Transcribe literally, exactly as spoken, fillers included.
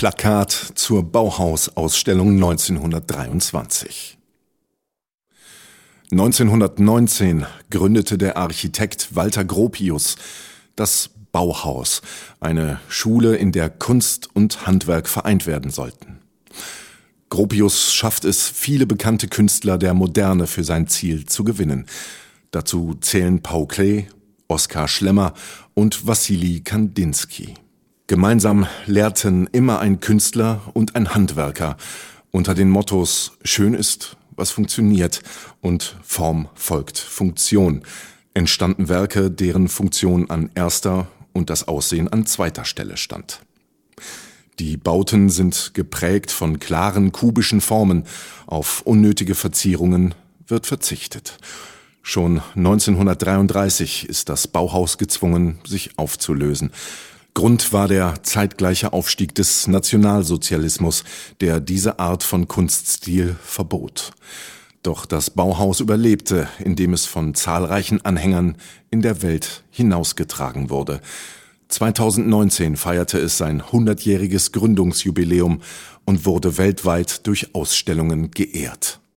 Plakat zur Bauhaus-Ausstellung neunzehnhundertdreiundzwanzig. neunzehnhundertneunzehn gründete der Architekt Walter Gropius das Bauhaus, eine Schule, in der Kunst und Handwerk vereint werden sollten. Gropius schafft es, viele bekannte Künstler der Moderne für sein Ziel zu gewinnen. Dazu zählen Paul Klee, Oskar Schlemmer und Wassili Kandinsky. Gemeinsam lehrten immer ein Künstler und ein Handwerker unter den Mottos „Schön ist, was funktioniert“ und „Form folgt Funktion“ entstanden Werke, deren Funktion an erster und das Aussehen an zweiter Stelle stand. Die Bauten sind geprägt von klaren kubischen Formen, auf unnötige Verzierungen wird verzichtet. Schon neunzehnhundertdreiunddreißig ist das Bauhaus gezwungen, sich aufzulösen. Grund war der zeitgleiche Aufstieg des Nationalsozialismus, der diese Art von Kunststil verbot. Doch das Bauhaus überlebte, indem es von zahlreichen Anhängern in der Welt hinausgetragen wurde. zweitausendneunzehn feierte es sein hundertjähriges Gründungsjubiläum und wurde weltweit durch Ausstellungen geehrt.